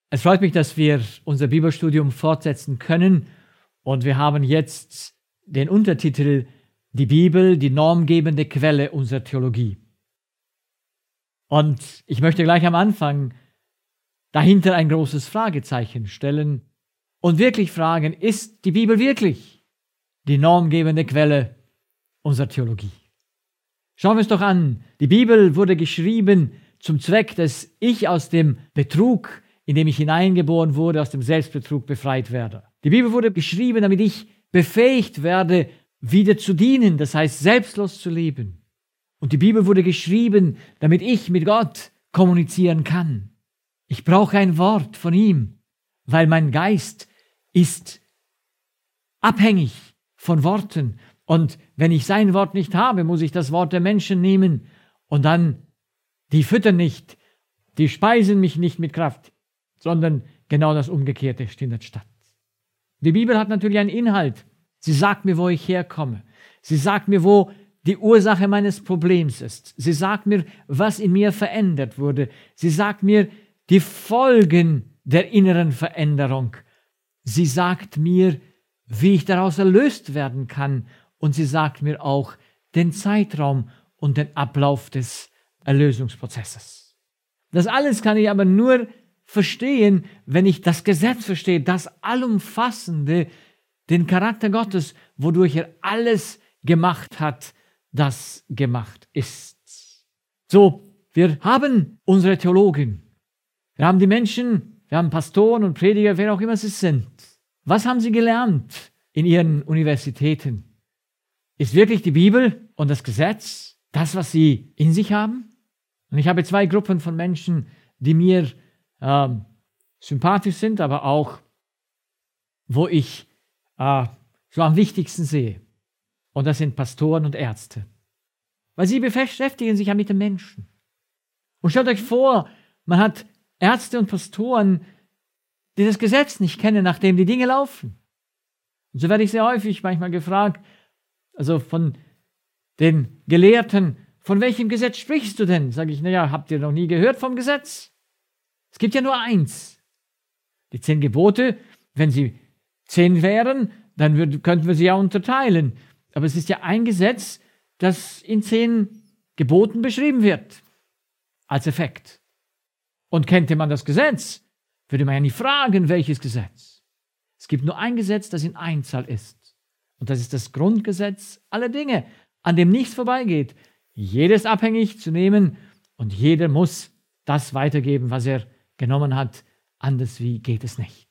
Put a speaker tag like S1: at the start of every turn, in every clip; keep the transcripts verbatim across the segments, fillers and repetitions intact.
S1: Es freut mich, dass wir unser Bibelstudium fortsetzen können und wir haben jetzt den Untertitel Die Bibel, die normgebende Quelle unserer Theologie. Und ich möchte gleich am Anfang dahinter ein großes Fragezeichen stellen und wirklich fragen, ist die Bibel wirklich die normgebende Quelle unserer Theologie? Schauen wir es doch an. Die Bibel wurde geschrieben zum Zweck, dass ich aus dem Betrug, in dem ich hineingeboren wurde, aus dem Selbstbetrug befreit werde. Die Bibel wurde geschrieben, damit ich befähigt werde, wieder zu dienen, das heißt selbstlos zu leben. Und die Bibel wurde geschrieben, damit ich mit Gott kommunizieren kann. Ich brauche ein Wort von ihm, weil mein Geist ist abhängig von Worten. Und wenn ich sein Wort nicht habe, muss ich das Wort der Menschen nehmen und dann, die füttern nicht, die speisen mich nicht mit Kraft, sondern genau das Umgekehrte findet statt. Die Bibel hat natürlich einen Inhalt. Sie sagt mir, wo ich herkomme. Sie sagt mir, wo die Ursache meines Problems ist. Sie sagt mir, was in mir verändert wurde. Sie sagt mir die Folgen der inneren Veränderung. Sie sagt mir, wie ich daraus erlöst werden kann. Und sie sagt mir auch den Zeitraum und den Ablauf des Erlösungsprozesses. Das alles kann ich aber nur verstehen, wenn ich das Gesetz verstehe, das Allumfassende, den Charakter Gottes, wodurch er alles gemacht hat, das gemacht ist. So, wir haben unsere Theologen, wir haben die Menschen, wir haben Pastoren und Prediger, wer auch immer sie sind. Was haben sie gelernt in ihren Universitäten? Ist wirklich die Bibel und das Gesetz das, was sie in sich haben? Und ich habe zwei Gruppen von Menschen, die mir ähm, sympathisch sind, aber auch, wo ich äh, so am wichtigsten sehe. Und das sind Pastoren und Ärzte. Weil sie beschäftigen sich ja mit den Menschen. Und stellt euch vor, man hat Ärzte und Pastoren, die das Gesetz nicht kennen, nachdem die Dinge laufen. Und so werde ich sehr häufig manchmal gefragt, also von den Gelehrten, von welchem Gesetz sprichst du denn? Sage ich, naja, habt ihr noch nie gehört vom Gesetz? Es gibt ja nur eins. Die zehn Gebote, wenn sie zehn wären, dann würd, könnten wir sie ja unterteilen. Aber es ist ja ein Gesetz, das in zehn Geboten beschrieben wird, als Effekt. Und kennte man das Gesetz, würde man ja nie fragen, welches Gesetz. Es gibt nur ein Gesetz, das in Einzahl ist. Und das ist das Grundgesetz aller Dinge, an dem nichts vorbeigeht. Jeder ist abhängig zu nehmen und jeder muss das weitergeben, was er genommen hat. Anders wie geht es nicht.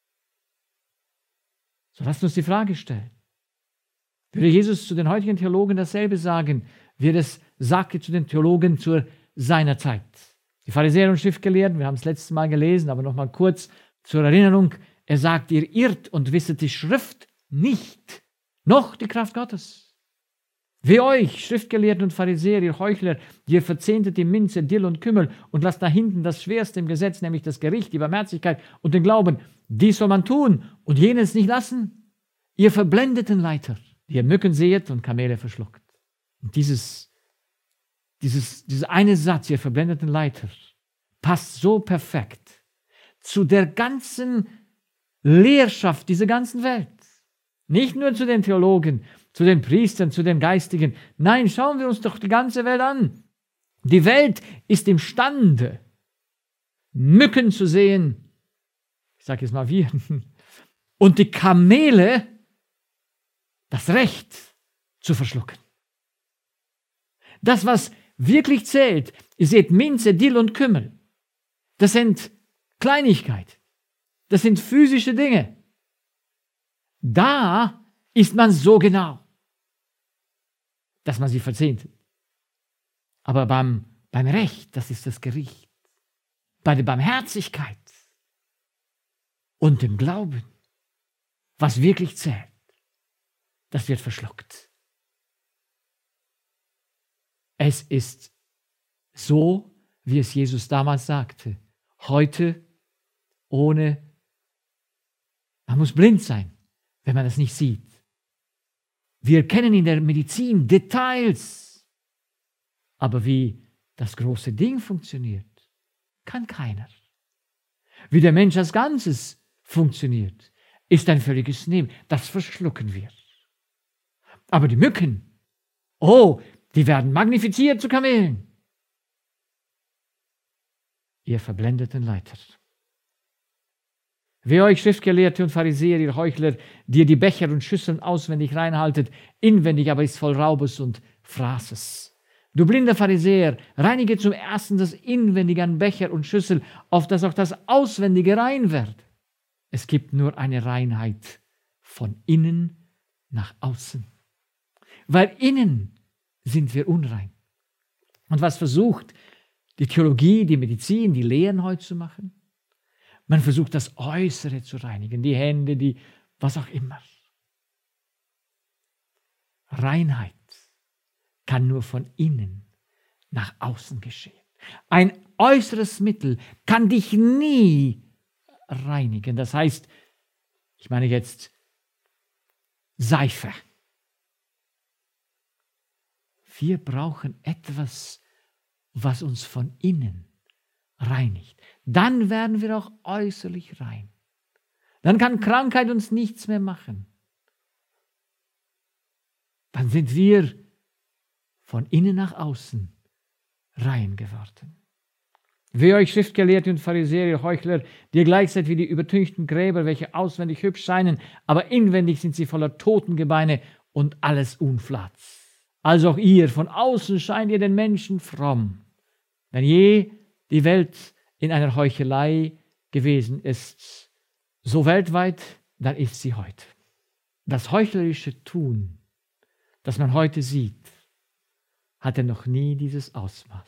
S1: So lasst uns die Frage stellen. Würde Jesus zu den heutigen Theologen dasselbe sagen, wie er es sagte zu den Theologen zu seiner Zeit? Die Pharisäer und Schriftgelehrten, wir haben es letztes Mal gelesen, aber nochmal kurz zur Erinnerung. Er sagt, ihr irrt und wisset die Schrift nicht, noch die Kraft Gottes. Weh euch, Schriftgelehrten und Pharisäer, ihr Heuchler, die ihr verzehntet die Minze, Dill und Kümmel und lasst da hinten das Schwerste im Gesetz, nämlich das Gericht, die Barmherzigkeit und den Glauben. Dies soll man tun und jenes nicht lassen. Ihr verblendeten Leiter, die ihr Mücken sehet und Kamele verschluckt. Und dieses, dieses, dieser eine Satz, ihr verblendeten Leiter, passt so perfekt zu der ganzen Lehrschaft dieser ganzen Welt. Nicht nur zu den Theologen, zu den Priestern, zu den Geistigen. Nein, schauen wir uns doch die ganze Welt an. Die Welt ist imstande, Mücken zu sehen, ich sage jetzt mal wir, und die Kamele das Recht zu verschlucken. Das, was wirklich zählt, ihr seht Minze, Dill und Kümmel, das sind Kleinigkeiten, das sind physische Dinge. Da ist man so genau, dass man sie verzehnt. Aber beim, beim Recht, das ist das Gericht. Bei der Barmherzigkeit und dem Glauben, was wirklich zählt, das wird verschluckt. Es ist so, wie es Jesus damals sagte. Heute ohne, man muss blind sein, wenn man das nicht sieht. Wir kennen in der Medizin Details, aber wie das große Ding funktioniert, kann keiner. Wie der Mensch als Ganzes funktioniert, ist ein völliges Neben. Das verschlucken wir. Aber die Mücken, oh, die werden magnifiziert zu Kamelen. Ihr verblendeten Leiter. Wer euch Schriftgelehrte und Pharisäer, ihr Heuchler, die ihr die Becher und Schüsseln auswendig reinhaltet, inwendig aber ist voll Raubes und Fraßes. Du blinder Pharisäer, reinige zum Ersten das Inwendige an Becher und Schüssel, auf dass auch das Auswendige rein wird. Es gibt nur eine Reinheit von innen nach außen. Weil innen sind wir unrein. Und was versucht die Theologie, die Medizin, die Lehren heute zu machen? Man versucht, das Äußere zu reinigen, die Hände, die, was auch immer. Reinheit kann nur von innen nach außen geschehen. Ein äußeres Mittel kann dich nie reinigen. Das heißt, ich meine jetzt Seife. Wir brauchen etwas, was uns von innen reinigt. Dann werden wir auch äußerlich rein. Dann kann Krankheit uns nichts mehr machen. Dann sind wir von innen nach außen rein geworden. Wehe euch Schriftgelehrte und Pharisäer, ihr Heuchler, die ihr gleich seid wie die übertünchten Gräber, welche auswendig hübsch scheinen, aber inwendig sind sie voller Totengebeine und alles Unflatz. Also auch ihr, von außen scheint ihr den Menschen fromm. Wenn je die Welt in einer Heuchelei gewesen ist, so weltweit, dann ist sie heute. Das heuchlerische Tun, das man heute sieht, hatte noch nie dieses Ausmaß.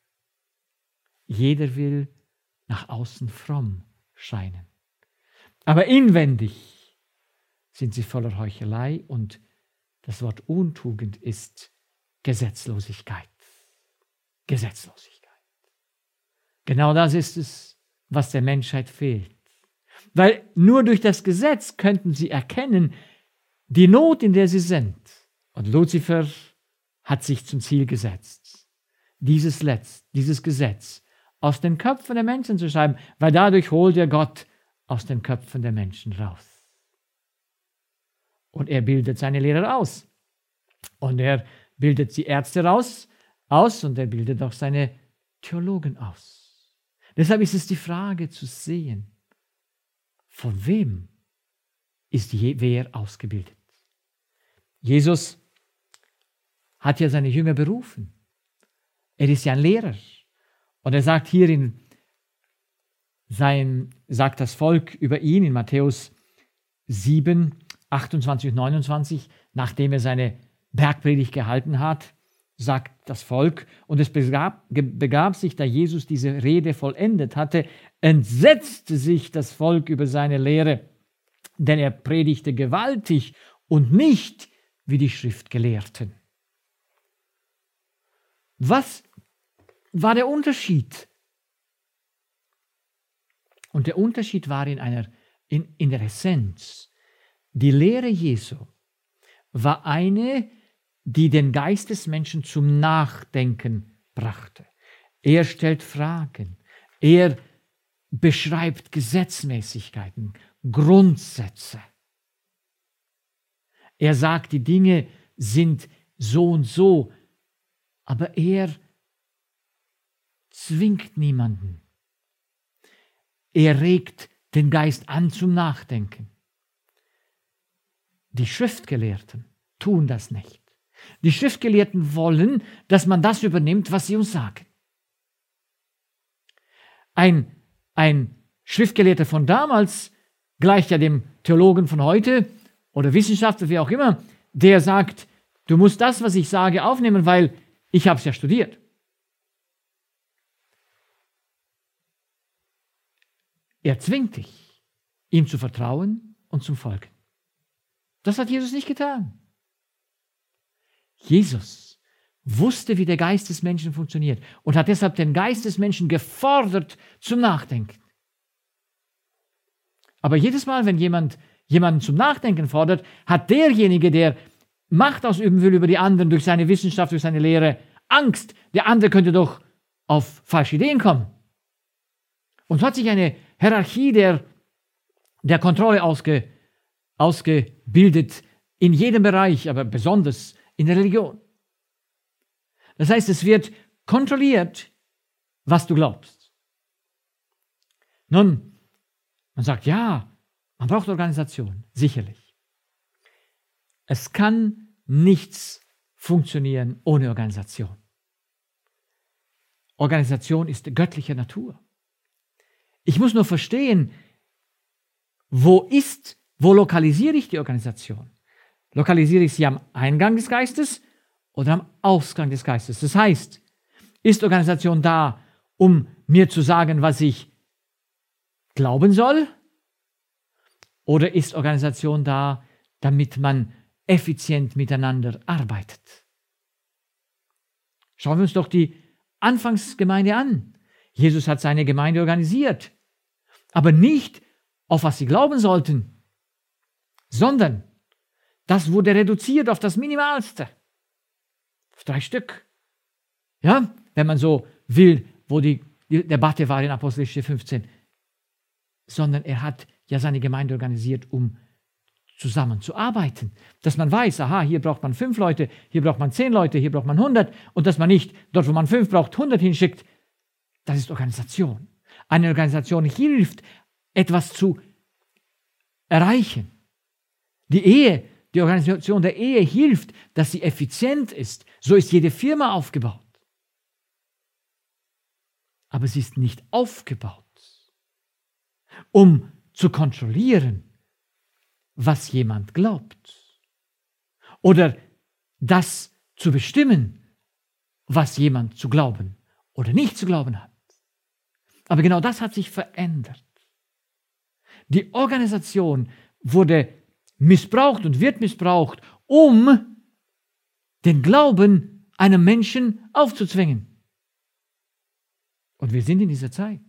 S1: Jeder will nach außen fromm scheinen. Aber inwendig sind sie voller Heuchelei und das Wort Untugend ist Gesetzlosigkeit. Gesetzlosigkeit. Genau das ist es, was der Menschheit fehlt. Weil nur durch das Gesetz könnten sie erkennen, die Not, in der sie sind. Und Luzifer hat sich zum Ziel gesetzt, dieses Letz, dieses Gesetz aus den Köpfen der Menschen zu schreiben, weil dadurch holt er Gott aus den Köpfen der Menschen raus. Und er bildet seine Lehrer aus. Und er bildet die Ärzte raus, aus und er bildet auch seine Theologen aus. Deshalb ist es die Frage zu sehen, von wem ist wer ausgebildet? Jesus hat ja seine Jünger berufen. Er ist ja ein Lehrer. Und er sagt hier in sein, sagt das Volk über ihn in Matthäus sieben, achtundzwanzig und neunundzwanzig, nachdem er seine Bergpredigt gehalten hat, sagt das Volk, und es begab, begab sich, da Jesus diese Rede vollendet hatte, entsetzte sich das Volk über seine Lehre, denn er predigte gewaltig und nicht wie die Schriftgelehrten. Was war der Unterschied? Und der Unterschied war in, einer, in, in der Essenz. Die Lehre Jesu war eine, die den Geist des Menschen zum Nachdenken brachte. Er stellt Fragen, er beschreibt Gesetzmäßigkeiten, Grundsätze. Er sagt, die Dinge sind so und so, aber er zwingt niemanden. Er regt den Geist an zum Nachdenken. Die Schriftgelehrten tun das nicht. Die Schriftgelehrten wollen, dass man das übernimmt, was sie uns sagen. Ein, ein Schriftgelehrter von damals gleicht ja dem Theologen von heute oder Wissenschaftler, wie auch immer, der sagt, du musst das, was ich sage, aufnehmen, weil ich habe es ja studiert. Er zwingt dich, ihm zu vertrauen und zu folgen. Das hat Jesus nicht getan. Jesus wusste, wie der Geist des Menschen funktioniert und hat deshalb den Geist des Menschen gefordert zum Nachdenken. Aber jedes Mal, wenn jemand jemanden zum Nachdenken fordert, hat derjenige, der Macht ausüben will über die anderen durch seine Wissenschaft, durch seine Lehre, Angst. Der andere könnte doch auf falsche Ideen kommen. Und so hat sich eine Hierarchie der, der Kontrolle ausge, ausgebildet in jedem Bereich, aber besonders in der Religion. Das heißt, es wird kontrolliert, was du glaubst. Nun, man sagt, ja, man braucht Organisation, sicherlich. Es kann nichts funktionieren ohne Organisation. Organisation ist göttlicher Natur. Ich muss nur verstehen, wo ist, wo lokalisiere ich die Organisation? Lokalisiere ich sie am Eingang des Geistes oder am Ausgang des Geistes? Das heißt, ist Organisation da, um mir zu sagen, was ich glauben soll? Oder ist Organisation da, damit man effizient miteinander arbeitet? Schauen wir uns doch die Anfangsgemeinde an. Jesus hat seine Gemeinde organisiert, aber nicht auf was sie glauben sollten, sondern das wurde reduziert auf das Minimalste. Auf drei Stück. Ja, wenn man so will, wo die, die Debatte war in Apostelgeschichte fünfzehn. Sondern er hat ja seine Gemeinde organisiert, um zusammenzuarbeiten. Dass man weiß, aha, hier braucht man fünf Leute, hier braucht man zehn Leute, hier braucht man hundert und dass man nicht dort, wo man fünf braucht, hundert hinschickt. Das ist Organisation. Eine Organisation hilft, etwas zu erreichen. Die Ehe, die Organisation der Ehe hilft, dass sie effizient ist. So ist jede Firma aufgebaut. Aber sie ist nicht aufgebaut, um zu kontrollieren, was jemand glaubt. Oder das zu bestimmen, was jemand zu glauben oder nicht zu glauben hat. Aber genau das hat sich verändert. Die Organisation wurde missbraucht und wird missbraucht, um den Glauben einem Menschen aufzuzwingen. Und wir sind in dieser Zeit,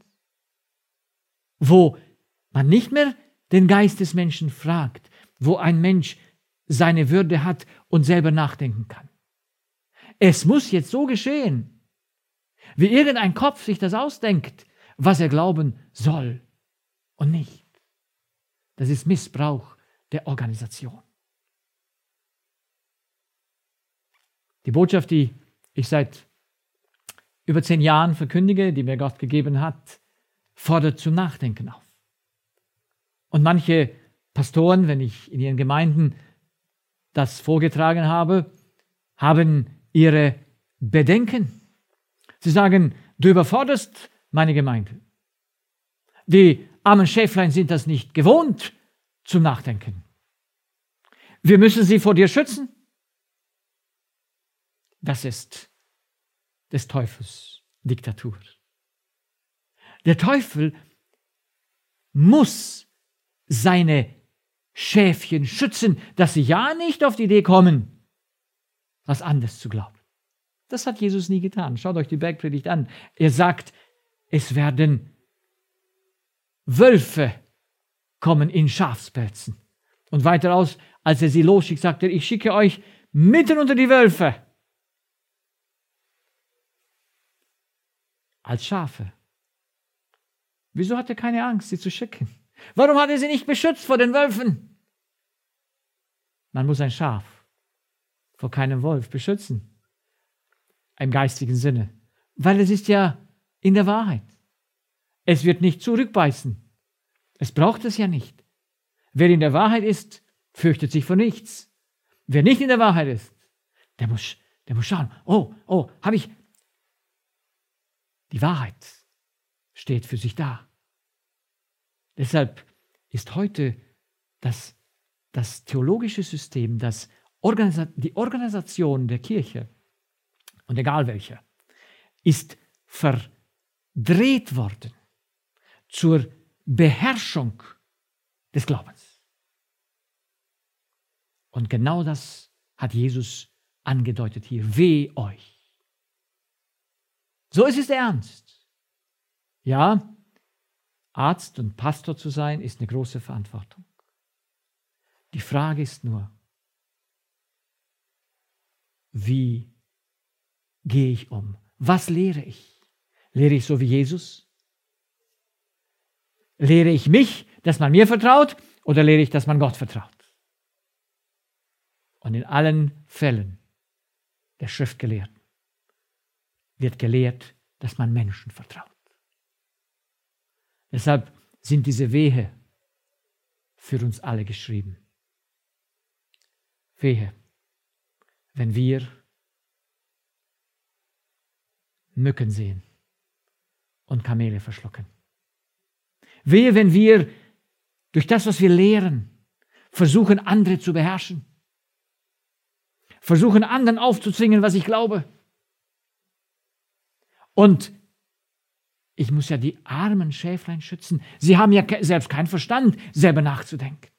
S1: wo man nicht mehr den Geist des Menschen fragt, wo ein Mensch seine Würde hat und selber nachdenken kann. Es muss jetzt so geschehen, wie irgendein Kopf sich das ausdenkt, was er glauben soll und nicht. Das ist Missbrauch der Organisation. Die Botschaft, die ich seit über zehn Jahren verkündige, die mir Gott gegeben hat, fordert zum Nachdenken auf. Und manche Pastoren, wenn ich in ihren Gemeinden das vorgetragen habe, haben ihre Bedenken. Sie sagen, du überforderst meine Gemeinde. Die armen Schäflein sind das nicht gewohnt zum Nachdenken. Wir müssen sie vor dir schützen. Das ist des Teufels Diktatur. Der Teufel muss seine Schäfchen schützen, dass sie ja nicht auf die Idee kommen, was anderes zu glauben. Das hat Jesus nie getan. Schaut euch die Bergpredigt an. Er sagt, es werden Wölfe kommen in Schafspelzen. Und weiter aus, als er sie losschickt, sagt er, ich schicke euch mitten unter die Wölfe. Als Schafe. Wieso hat er keine Angst, sie zu schicken? Warum hat er sie nicht beschützt vor den Wölfen? Man muss ein Schaf vor keinem Wolf beschützen. Im geistigen Sinne. Weil es ist ja in der Wahrheit. Es wird nicht zurückbeißen. Es braucht es ja nicht. Wer in der Wahrheit ist, fürchtet sich vor nichts. Wer nicht in der Wahrheit ist, der muss, der muss schauen. Oh, oh, habe ich... Die Wahrheit steht für sich da. Deshalb ist heute das, das theologische System, das Organisa- die Organisation der Kirche, und egal welche, ist verdreht worden zur Beherrschung des Glaubens. Und genau das hat Jesus angedeutet hier. Weh euch. So ist es ernst. Ja, Arzt und Pastor zu sein, ist eine große Verantwortung. Die Frage ist nur, wie gehe ich um? Was lehre ich? Lehre ich so wie Jesus? Lehre ich mich, dass man mir vertraut, oder lehre ich, dass man Gott vertraut? Und in allen Fällen der Schriftgelehrten wird gelehrt, dass man Menschen vertraut. Deshalb sind diese Wehe für uns alle geschrieben. Wehe, wenn wir Mücken sehen und Kamele verschlucken. Wehe, wenn wir durch das, was wir lehren, versuchen, andere zu beherrschen. Versuchen, anderen aufzuzwingen, was ich glaube. Und ich muss ja die armen Schäflein schützen. Sie haben ja selbst keinen Verstand, selber nachzudenken.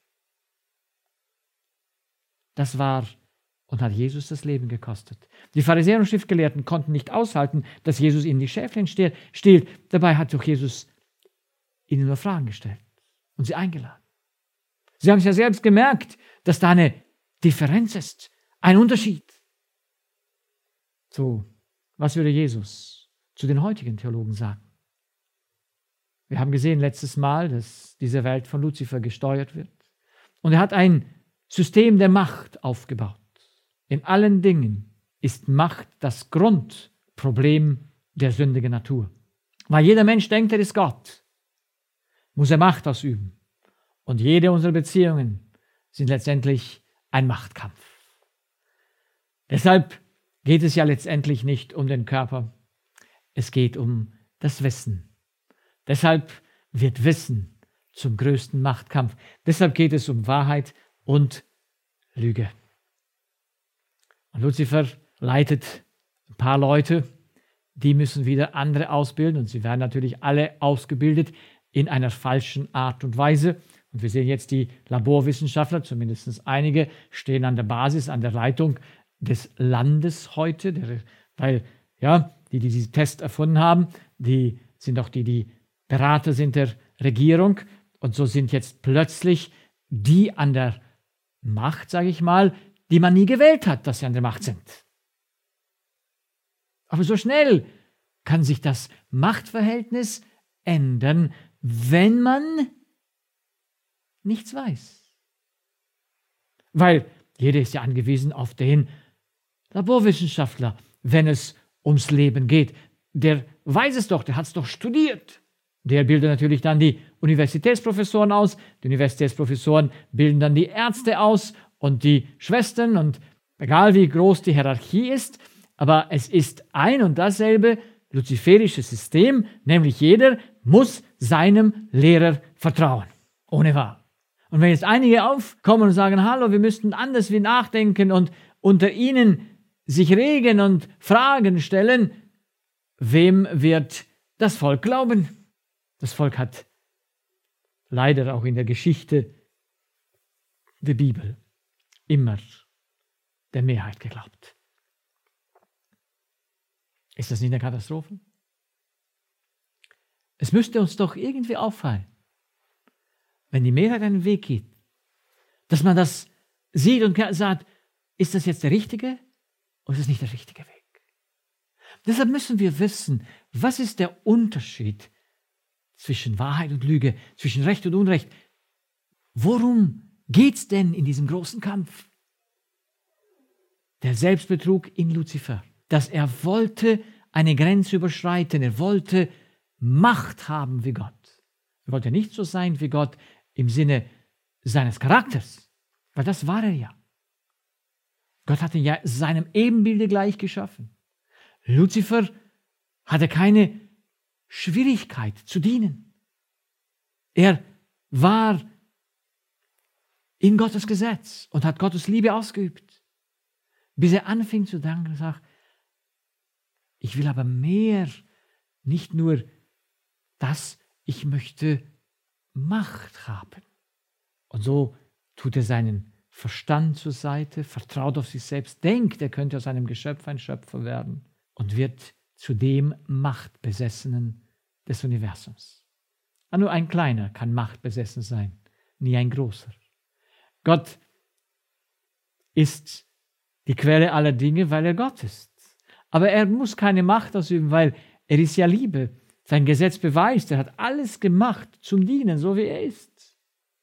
S1: Das war und hat Jesus das Leben gekostet. Die Pharisäer und Schriftgelehrten konnten nicht aushalten, dass Jesus ihnen die Schäflein stiehlt. Dabei hat doch Jesus ihnen nur Fragen gestellt und sie eingeladen. Sie haben es ja selbst gemerkt, dass da eine Differenz ist, ein Unterschied. So, was würde Jesus zu den heutigen Theologen sagen? Wir haben gesehen letztes Mal, dass diese Welt von Luzifer gesteuert wird. Und er hat ein System der Macht aufgebaut. In allen Dingen ist Macht das Grundproblem der sündigen Natur. Weil jeder Mensch denkt, er ist Gott, muss er Macht ausüben. Und jede unserer Beziehungen sind letztendlich ein Machtkampf. Deshalb geht es ja letztendlich nicht um den Körper, es geht um das Wissen. Deshalb wird Wissen zum größten Machtkampf. Deshalb geht es um Wahrheit und Lüge. Und Luzifer leitet ein paar Leute, die müssen wieder andere ausbilden und sie werden natürlich alle ausgebildet in einer falschen Art und Weise. Und wir sehen jetzt, die Laborwissenschaftler, zumindest einige, stehen an der Basis, an der Leitung des Landes heute, der, weil ja, die, die diesen Test erfunden haben, die sind auch die, die Berater sind der Regierung. Und so sind jetzt plötzlich die an der Macht, sage ich mal, die man nie gewählt hat, dass sie an der Macht sind. Aber so schnell kann sich das Machtverhältnis ändern, wenn man nichts weiß. Weil jeder ist ja angewiesen auf den Laborwissenschaftler, wenn es ums Leben geht. Der weiß es doch, der hat es doch studiert. Der bildet natürlich dann die Universitätsprofessoren aus. Die Universitätsprofessoren bilden dann die Ärzte aus und die Schwestern und egal wie groß die Hierarchie ist, aber es ist ein und dasselbe luziferische System, nämlich jeder muss seinem Lehrer vertrauen, ohne Wahl. Und wenn jetzt einige aufkommen und sagen, hallo, wir müssten anders wie nachdenken und unter ihnen sich regen und Fragen stellen, wem wird das Volk glauben? Das Volk hat leider auch in der Geschichte der Bibel immer der Mehrheit geglaubt. Ist das nicht eine Katastrophe? Es müsste uns doch irgendwie auffallen, wenn die Mehrheit einen Weg geht, dass man das sieht und sagt, ist das jetzt der richtige oder ist es nicht der richtige Weg? Deshalb müssen wir wissen, was ist der Unterschied zwischen Wahrheit und Lüge, zwischen Recht und Unrecht. Worum geht es denn in diesem großen Kampf? Der Selbstbetrug in Luzifer, dass er wollte eine Grenze überschreiten, er wollte Macht haben wie Gott. Er wollte nicht so sein wie Gott im Sinne seines Charakters, weil das war er ja. Gott hat ihn ja seinem Ebenbilde gleich geschaffen. Luzifer hatte keine Schwierigkeit zu dienen. Er war in Gottes Gesetz und hat Gottes Liebe ausgeübt, bis er anfing zu danken und sagt, ich will aber mehr, nicht nur das, ich möchte Macht haben. Und so tut er seinen Verstand zur Seite, vertraut auf sich selbst, denkt, er könnte aus einem Geschöpf ein Schöpfer werden und wird zu dem Machtbesessenen des Universums. Aber nur ein Kleiner kann machtbesessen sein, nie ein Großer. Gott ist die Quelle aller Dinge, weil er Gott ist. Aber er muss keine Macht ausüben, weil er ist ja Liebe. sein Gesetz beweist. Er hat alles gemacht zum Dienen, so wie er ist.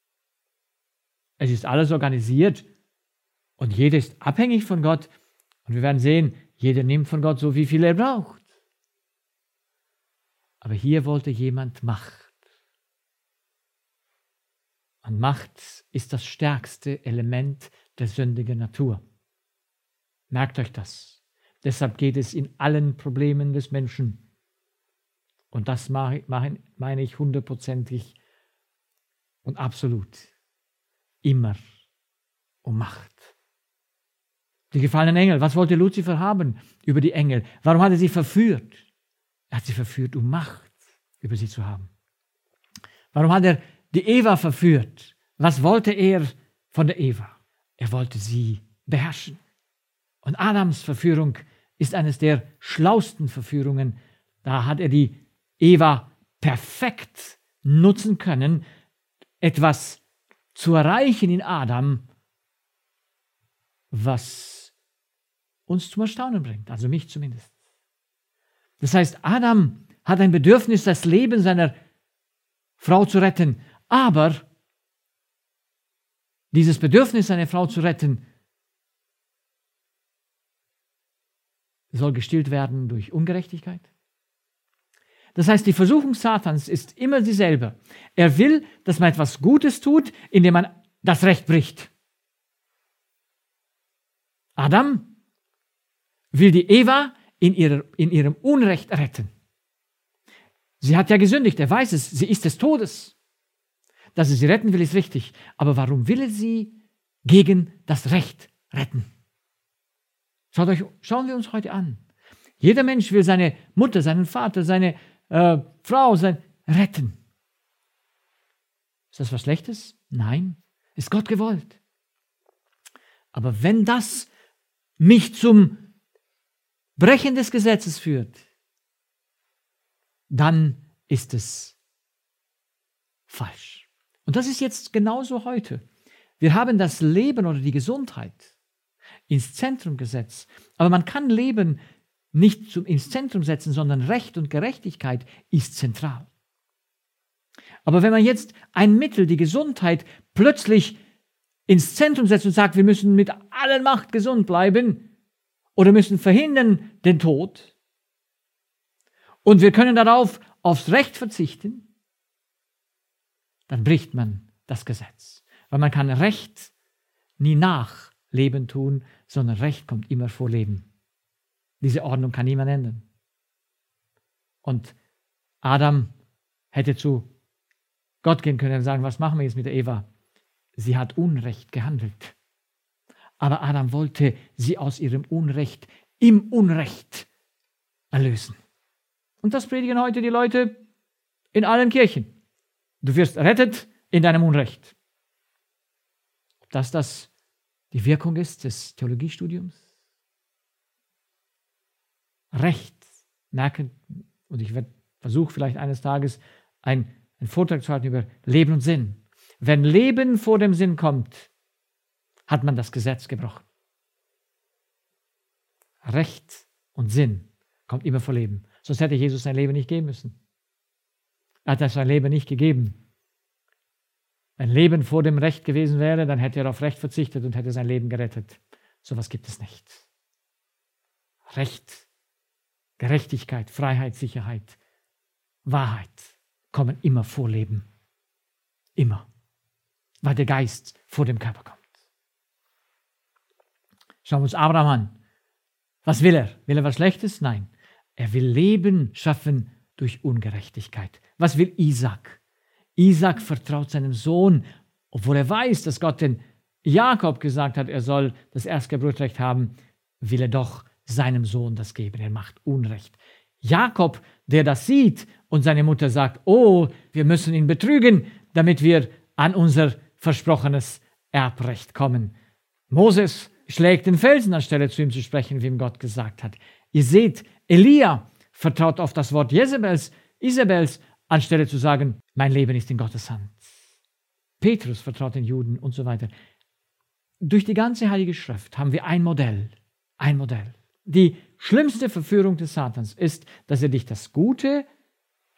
S1: Es ist alles organisiert und jeder ist abhängig von Gott. Und wir werden sehen, jeder nimmt von Gott so, wie viel er braucht. Aber hier wollte jemand Macht. Und Macht ist das stärkste Element der sündigen Natur. Merkt euch das. Deshalb geht es in allen Problemen des Menschen. Und das meine ich hundertprozentig und absolut. Immer um Macht. Die gefallenen Engel, was wollte Luzifer haben über die Engel? Warum hat er sie verführt? Er hat sie verführt, um Macht über sie zu haben. Warum hat er die Eva verführt? Was wollte er von der Eva? Er wollte sie beherrschen. Und Adams Verführung ist eines der schlausten Verführungen. Da hat er die Eva perfekt nutzen können, etwas zu erreichen in Adam, was uns zum Erstaunen bringt, also mich zumindest. Das heißt, Adam hat ein Bedürfnis, das Leben seiner Frau zu retten, aber dieses Bedürfnis, seine Frau zu retten, soll gestillt werden durch Ungerechtigkeit. Das heißt, die Versuchung Satans ist immer dieselbe. Er will, dass man etwas Gutes tut, indem man das Recht bricht. Adam will die Eva in, ihrer, in ihrem Unrecht retten. Sie hat ja gesündigt, er weiß es, sie ist des Todes. Dass er sie retten will, ist richtig. Aber warum will er sie gegen das Recht retten? Schaut euch, schauen wir uns heute an. Jeder Mensch will seine Mutter, seinen Vater, seine äh, Frau sein, retten. Ist das was Schlechtes? Nein, ist Gott gewollt. Aber wenn das mich zum Brechen des Gesetzes führt, dann ist es falsch. Und das ist jetzt genauso heute. Wir haben das Leben oder die Gesundheit ins Zentrum gesetzt. Aber man kann Leben nicht zum, ins Zentrum setzen, sondern Recht und Gerechtigkeit ist zentral. Aber wenn man jetzt ein Mittel, die Gesundheit, plötzlich ins Zentrum setzt und sagt, wir müssen mit aller Macht gesund bleiben oder müssen verhindern den Tod und wir können darauf aufs Recht verzichten, dann bricht man das Gesetz. Weil man kann Recht nie nach Leben tun, sondern Recht kommt immer vor Leben. Diese Ordnung kann niemand ändern. Und Adam hätte zu Gott gehen können und sagen, was machen wir jetzt mit der Eva? Sie hat Unrecht gehandelt. Aber Adam wollte sie aus ihrem Unrecht im Unrecht erlösen. Und das predigen heute die Leute in allen Kirchen. Du wirst errettet in deinem Unrecht. Ob das, das die Wirkung ist des Theologiestudiums? Recht merken, und ich versuche vielleicht eines Tages einen, einen Vortrag zu halten über Leben und Sinn. Wenn Leben vor dem Sinn kommt, hat man das Gesetz gebrochen. Recht und Sinn kommt immer vor Leben. Sonst hätte Jesus sein Leben nicht geben müssen. Er hat sein Leben nicht gegeben. Wenn Leben vor dem Recht gewesen wäre, dann hätte er auf Recht verzichtet und hätte sein Leben gerettet. So etwas gibt es nicht. Recht, Gerechtigkeit, Freiheit, Sicherheit, Wahrheit kommen immer vor Leben. Immer. Weil der Geist vor dem Körper kommt. Schauen wir uns Abraham an. Was will er? Will er was Schlechtes? Nein. Er will Leben schaffen durch Ungerechtigkeit. Was will Isaac? Isaac vertraut seinem Sohn, obwohl er weiß, dass Gott den Jakob gesagt hat, er soll das Erstgeburtsrecht haben, will er doch seinem Sohn das geben. Er macht Unrecht. Jakob, der das sieht und seine Mutter sagt, oh, wir müssen ihn betrügen, damit wir an unser versprochenes Erbrecht kommen. Moses schlägt den Felsen, anstelle zu ihm zu sprechen, wie ihm Gott gesagt hat. Ihr seht, Elia vertraut auf das Wort Jezebels, Isabels, anstelle zu sagen, mein Leben ist in Gottes Hand. Petrus vertraut den Juden und so weiter. Durch die ganze Heilige Schrift haben wir ein Modell. Ein Modell. Die schlimmste Verführung des Satans ist, dass er dich das Gute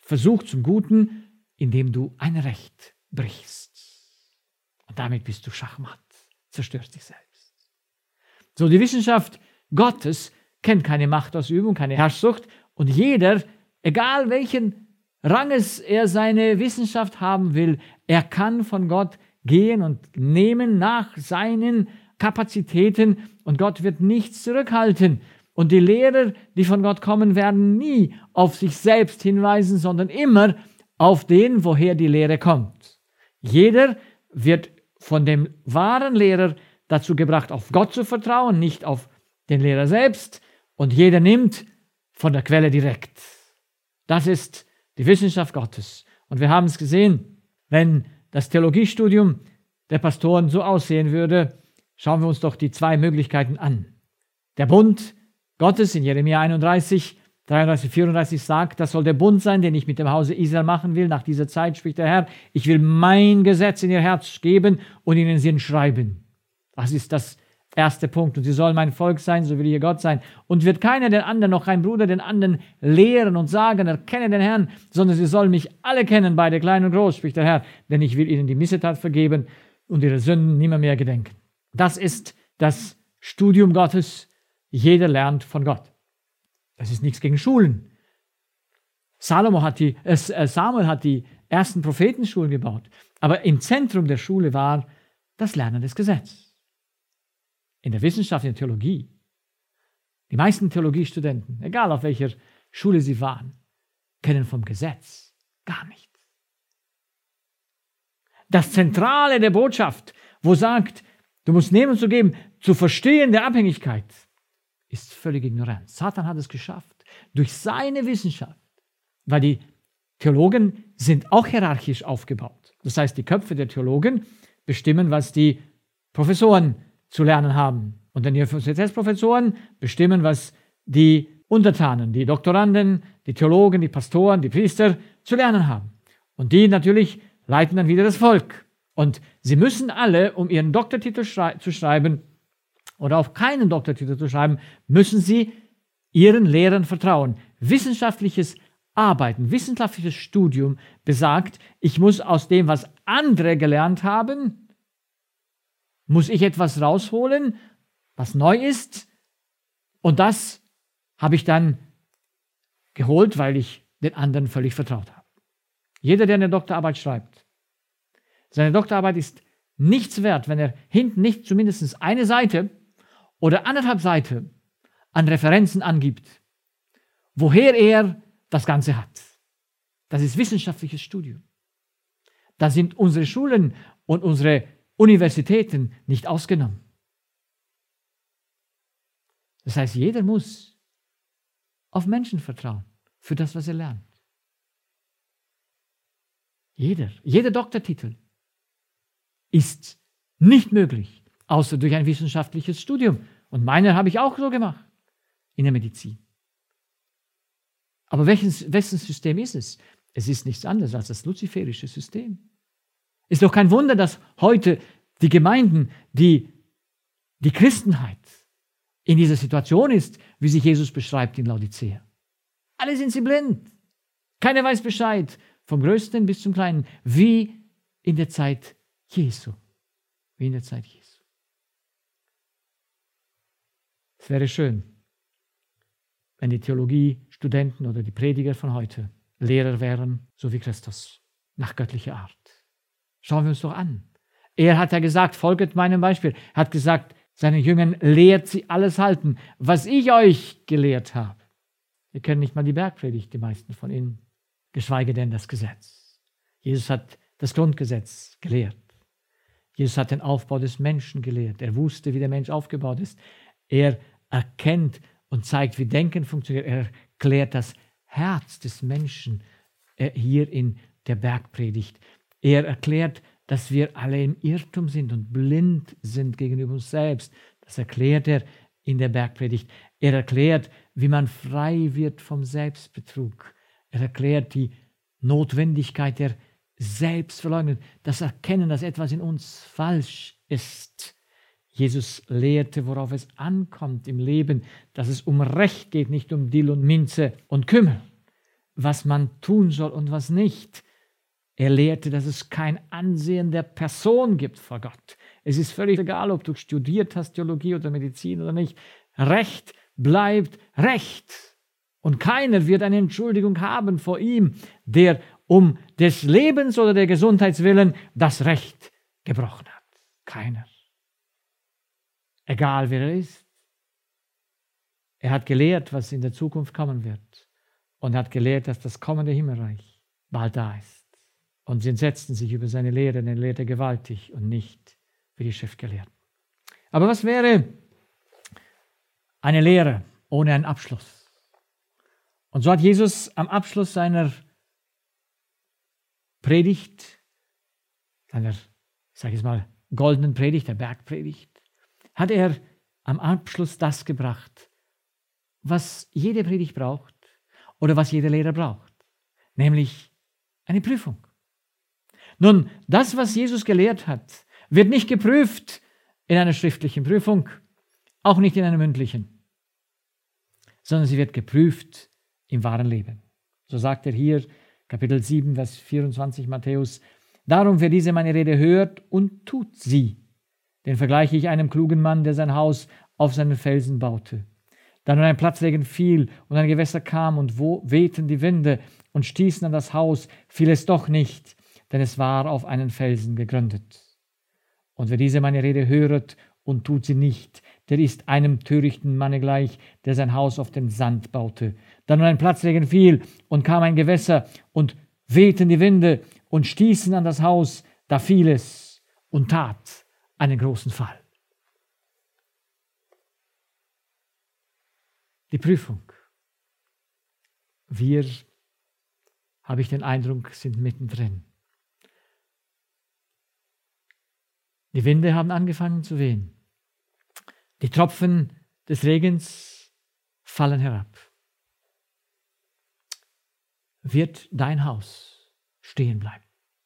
S1: Versuch zum Guten, indem du ein Recht brichst. Und damit bist du schachmatt, zerstörst dich selbst. So, die Wissenschaft Gottes kennt keine Machtausübung, keine Herrschsucht und jeder, egal welchen Ranges er seine Wissenschaft haben will, er kann von Gott gehen und nehmen nach seinen Kapazitäten und Gott wird nichts zurückhalten. Und die Lehrer, die von Gott kommen, werden nie auf sich selbst hinweisen, sondern immer auf den, woher die Lehre kommt. Jeder wird von dem wahren Lehrer dazu gebracht, auf Gott zu vertrauen, nicht auf den Lehrer selbst. Und jeder nimmt von der Quelle direkt. Das ist die Wissenschaft Gottes. Und wir haben es gesehen, wenn das Theologiestudium der Pastoren so aussehen würde, schauen wir uns doch die zwei Möglichkeiten an. Der Bund Gottes in Jeremia einunddreißig, dreiunddreißig, vierunddreißig sagt, das soll der Bund sein, den ich mit dem Hause Israel machen will. Nach dieser Zeit spricht der Herr, ich will mein Gesetz in ihr Herz geben und in den Sinn schreiben. Das ist das erste Punkt. Und sie sollen mein Volk sein, so will ihr Gott sein. Und wird keiner den anderen, noch kein Bruder den anderen lehren und sagen, erkenne den Herrn, sondern sie sollen mich alle kennen, beide klein und groß, spricht der Herr, denn ich will ihnen die Missetat vergeben und ihre Sünden nimmer mehr gedenken. Das ist das Studium Gottes. Jeder lernt von Gott. Das ist nichts gegen Schulen. Salomo hat die, äh, Samuel hat die ersten Prophetenschulen gebaut. Aber im Zentrum der Schule war das Lernen des Gesetzes. In der Wissenschaft, in der Theologie. Die meisten Theologiestudenten, egal auf welcher Schule sie waren, kennen vom Gesetz gar nichts. Das Zentrale der Botschaft, wo sagt, du musst nehmen und zu geben, zu verstehen der Abhängigkeit, ist völlig ignorant. Satan hat es geschafft, durch seine Wissenschaft, weil die Theologen sind auch hierarchisch aufgebaut. Das heißt, die Köpfe der Theologen bestimmen, was die Professoren zu lernen haben. Und dann die Universitätsprofessoren bestimmen, was die Untertanen, die Doktoranden, die Theologen, die Pastoren, die Priester zu lernen haben. Und die natürlich leiten dann wieder das Volk. Und sie müssen alle, um ihren Doktortitel schrei- zu schreiben oder auch keinen Doktortitel zu schreiben, müssen sie ihren Lehrern vertrauen. Wissenschaftliches Arbeiten, wissenschaftliches Studium besagt, ich muss aus dem, was andere gelernt haben, muss ich etwas rausholen, was neu ist. Und das habe ich dann geholt, weil ich den anderen völlig vertraut habe. Jeder, der eine Doktorarbeit schreibt, seine Doktorarbeit ist nichts wert, wenn er hinten nicht zumindest eine Seite oder anderthalb Seiten an Referenzen angibt, woher er das Ganze hat. Das ist wissenschaftliches Studium. Da sind unsere Schulen und unsere Universitäten nicht ausgenommen. Das heißt, jeder muss auf Menschen vertrauen für das, was er lernt. Jeder, jeder Doktortitel ist nicht möglich, außer durch ein wissenschaftliches Studium. Und meiner habe ich auch so gemacht in der Medizin. Aber welches, wessen System ist es? Es ist nichts anderes als das luziferische System. Ist doch kein Wunder, dass heute die Gemeinden, die, die Christenheit in dieser Situation ist, wie sich Jesus beschreibt in Laodicea. Alle sind sie blind. Keiner weiß Bescheid, vom Größten bis zum Kleinen, wie in der Zeit Jesu. Wie in der Zeit Jesu. Es wäre schön, wenn die Theologiestudenten oder die Prediger von heute Lehrer wären, so wie Christus, nach göttlicher Art. Schauen wir uns doch an. Er hat ja gesagt, folget meinem Beispiel. Er hat gesagt, seinen Jüngern lehrt sie alles halten, was ich euch gelehrt habe. Wir kennen nicht mal die Bergpredigt, die meisten von ihnen, geschweige denn das Gesetz. Jesus hat das Grundgesetz gelehrt. Jesus hat den Aufbau des Menschen gelehrt. Er wusste, wie der Mensch aufgebaut ist. Er erkennt und zeigt, wie Denken funktioniert. Er erklärt das Herz des Menschen hier in der Bergpredigt. Er erklärt, dass wir alle im Irrtum sind und blind sind gegenüber uns selbst. Das erklärt er in der Bergpredigt. Er erklärt, wie man frei wird vom Selbstbetrug. Er erklärt die Notwendigkeit der Selbstverleugnung, das Erkennen, dass etwas in uns falsch ist. Jesus lehrte, worauf es ankommt im Leben, dass es um Recht geht, nicht um Dill und Minze und Kümmel. was man tun soll und was nicht. Er lehrte, dass es kein Ansehen der Person gibt vor Gott. Es ist völlig egal, ob du studiert hast, Theologie oder Medizin oder nicht. Recht bleibt Recht. Und keiner wird eine Entschuldigung haben vor ihm, der um des Lebens oder der Gesundheit willen das Recht gebrochen hat. Keiner. Egal wer er ist. Er hat gelehrt, was in der Zukunft kommen wird. Und hat gelehrt, dass das kommende Himmelreich bald da ist. Und sie entsetzten sich über seine Lehre, denn er lehrte gewaltig und nicht wie die Schriftgelehrten. Aber was wäre eine Lehre ohne einen Abschluss? Und so hat Jesus am Abschluss seiner Predigt, seiner, sag ich mal, goldenen Predigt, der Bergpredigt, hat er am Abschluss das gebracht, was jede Predigt braucht oder was jeder Lehrer braucht, nämlich eine Prüfung. Nun, das, was Jesus gelehrt hat, wird nicht geprüft in einer schriftlichen Prüfung, auch nicht in einer mündlichen, sondern sie wird geprüft im wahren Leben. So sagt er hier, Kapitel sieben, Vers vierundzwanzig Matthäus, darum, wer diese meine Rede hört und tut sie, den vergleiche ich einem klugen Mann, der sein Haus auf seinen Felsen baute. Da nun ein Platzregen fiel und ein Gewässer kam und wo wehten die Winde und stießen an das Haus, fiel es doch nicht, denn es war auf einen Felsen gegründet. Und wer diese meine Rede höret und tut sie nicht, der ist einem törichten Manne gleich, der sein Haus auf den Sand baute. Da nun ein Platzregen fiel und kam ein Gewässer und wehten die Winde und stießen an das Haus, da fiel es und tat einen großen Fall. Die Prüfung. Wir, habe ich den Eindruck, sind mittendrin. Die Winde haben angefangen zu wehen. Die Tropfen des Regens fallen herab. Wird dein Haus stehen bleiben?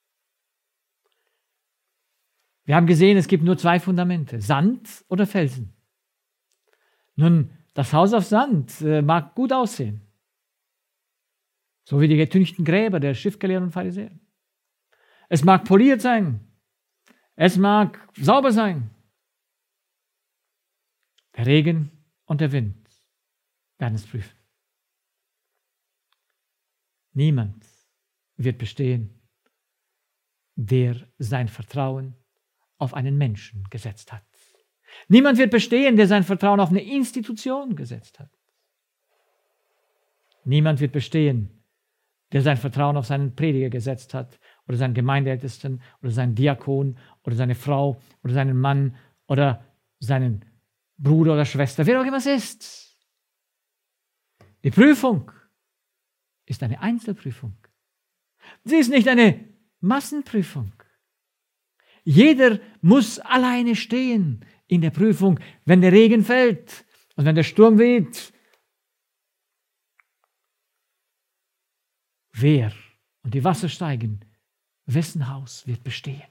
S1: Wir haben gesehen, es gibt nur zwei Fundamente, Sand oder Felsen. Nun, das Haus auf Sand äh, mag gut aussehen, so wie die getünchten Gräber der Schriftgelehrten und Pharisäer. Es mag poliert sein, es mag sauber sein. Der Regen und der Wind werden es prüfen. Niemand wird bestehen, der sein Vertrauen auf einen Menschen gesetzt hat. Niemand wird bestehen, der sein Vertrauen auf eine Institution gesetzt hat. Niemand wird bestehen, der sein Vertrauen auf seinen Prediger gesetzt hat oder seinen Gemeindeältesten oder seinen Diakon oder seine Frau oder seinen Mann oder seinen Bruder oder Schwester, wer auch immer es ist. Die Prüfung ist eine Einzelprüfung. Sie ist nicht eine Massenprüfung. Jeder muss alleine stehen in der Prüfung, wenn der Regen fällt und wenn der Sturm weht. Wer und die Wasser steigen, wessen Haus wird bestehen?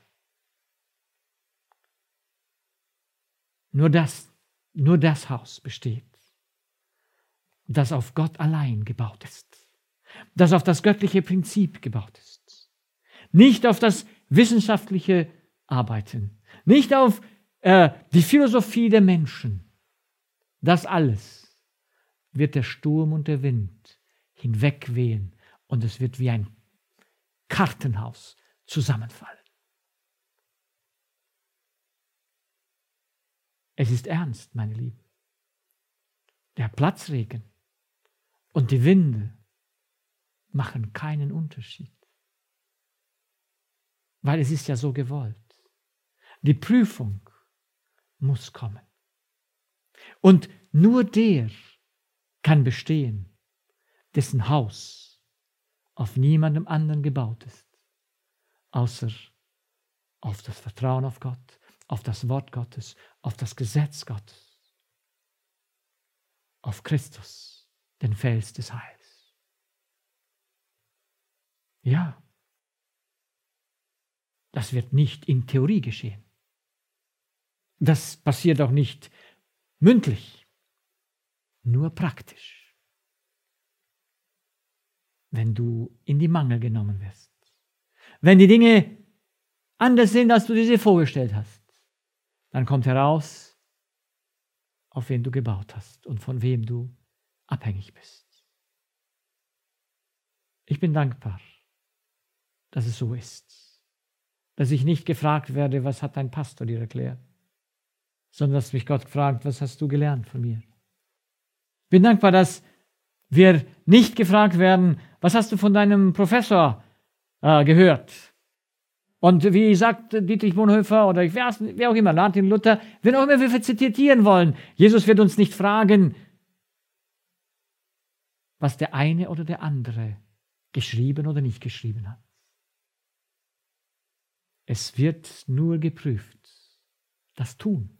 S1: Nur das, nur das Haus besteht, das auf Gott allein gebaut ist, das auf das göttliche Prinzip gebaut ist, nicht auf das wissenschaftliche Arbeiten, nicht auf äh, die Philosophie der Menschen. Das alles wird der Sturm und der Wind hinwegwehen und es wird wie ein Kartenhaus zusammenfallen. Es ist ernst, meine Lieben. Der Platzregen und die Winde machen keinen Unterschied. Weil es ist ja so gewollt. Die Prüfung muss kommen. Und nur der kann bestehen, dessen Haus auf niemandem anderen gebaut ist, außer auf das Vertrauen auf Gott, auf das Wort Gottes, auf das Gesetz Gottes, auf Christus, den Fels des Heils. Ja, das wird nicht in Theorie geschehen. Das passiert auch nicht mündlich, nur praktisch. wenn du in die Mangel genommen wirst. Wenn die Dinge anders sind, als du dir sie vorgestellt hast, dann kommt heraus, auf wen du gebaut hast und von wem du abhängig bist. Ich bin dankbar, dass es so ist, dass ich nicht gefragt werde, was hat dein Pastor dir erklärt, sondern dass mich Gott fragt, was hast du gelernt von mir? Ich bin dankbar, dass wir nicht gefragt werden, was hast du von deinem Professor äh, gehört? Und wie sagt Dietrich Bonhoeffer oder ich weiß, wer auch immer, Martin Luther, wen auch immer wir zitieren wollen, Jesus wird uns nicht fragen, was der eine oder der andere geschrieben oder nicht geschrieben hat. Es wird nur geprüft, das Tun.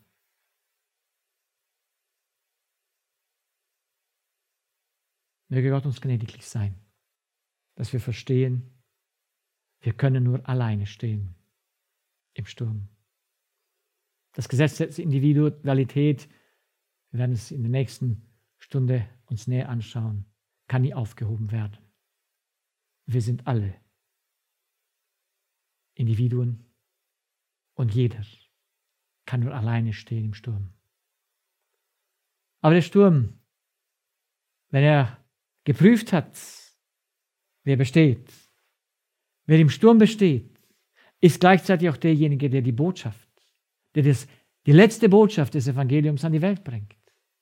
S1: Möge Gott uns gnädiglich sein, dass wir verstehen, wir können nur alleine stehen im Sturm. Das Gesetz der Individualität, wir werden es in der nächsten Stunde uns näher anschauen, kann nie aufgehoben werden. Wir sind alle Individuen und jeder kann nur alleine stehen im Sturm. Aber der Sturm, wenn er geprüft hat, wer besteht, wer im Sturm besteht, ist gleichzeitig auch derjenige, der die Botschaft, der das, die letzte Botschaft des Evangeliums an die Welt bringt.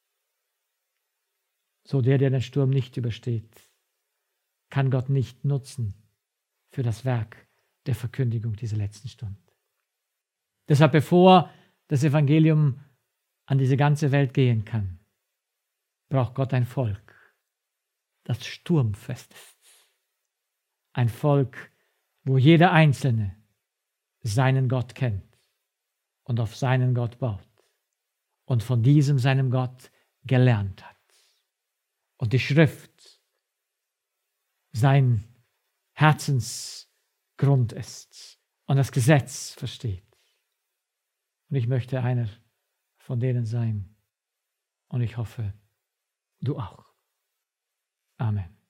S1: So der, der den Sturm nicht übersteht, kann Gott nicht nutzen für das Werk der Verkündigung dieser letzten Stunde. Deshalb, bevor das Evangelium an diese ganze Welt gehen kann, braucht Gott ein Volk, das sturmfest ist. Ein Volk, wo jeder Einzelne seinen Gott kennt und auf seinen Gott baut und von diesem seinem Gott gelernt hat. Und die Schrift sein Herzensgrund ist und das Gesetz versteht. Und ich möchte einer von denen sein. Und ich hoffe, du auch. Amen.